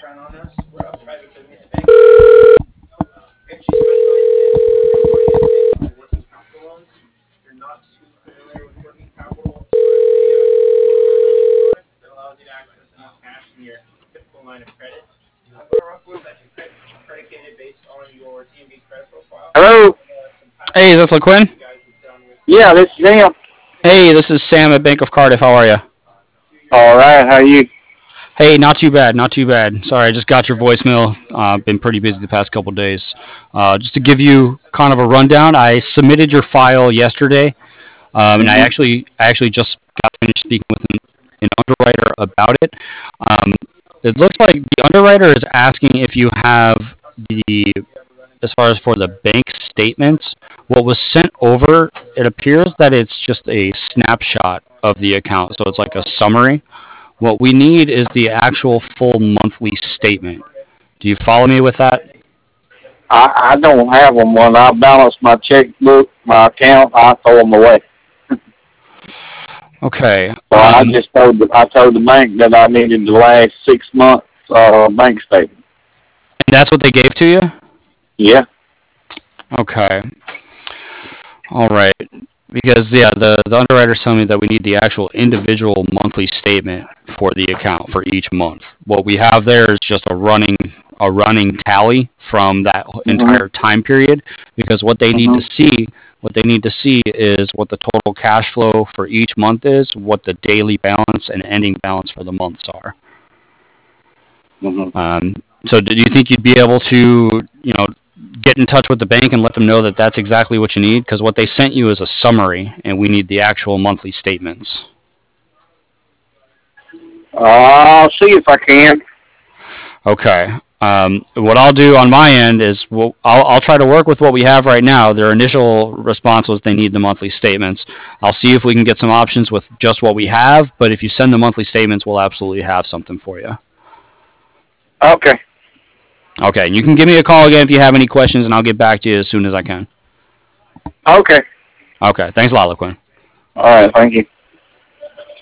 Hello? Hey, is this LaQuinn? Yeah, this is him. Hey, this is Sam at Bank of Cardiff. How are you? All right, how are you? Hey, not too bad, not too bad. Sorry, I just got your voicemail. Been pretty busy the past couple days. Just to give you kind of a rundown, I submitted your file yesterday, and Hmm. I actually just got finished speaking with an underwriter about it. Um, it looks like the underwriter is asking if you have the, as far as for the bank statements, what was sent over. It appears that it's just a snapshot of the account, so it's like a summary. What we need is the actual full monthly statement. Do you follow me with that? I don't have them. When I balance my checkbook, my account, I throw them away. Okay. So I told the bank that I needed the last 6 months bank statement. And that's what they gave to you? Yeah. Okay. All right. Because yeah, the underwriters tell me that we need the actual individual monthly statement for the account for each month. What we have there is just a running tally from that Mhm. entire time period. Because Mhm. what they need to see is what the total cash flow for each month is, what the daily balance and ending balance for the months are. Mhm. Um, so, do you think you'd be able to, get in touch with the bank and let them know that that's exactly what you need? Because what they sent you is a summary, and we need the actual monthly statements. I'll see if I can. Okay. What I'll do on my end is I'll try to work with what we have right now. Their initial response was they need the monthly statements. I'll see if we can get some options with just what we have, but if you send the monthly statements, we'll absolutely have something for you. Okay. Okay, and you can give me a call again if you have any questions, and I'll get back to you as soon as I can. Okay. Okay, thanks a lot, LaQuinn. All right. Thank you.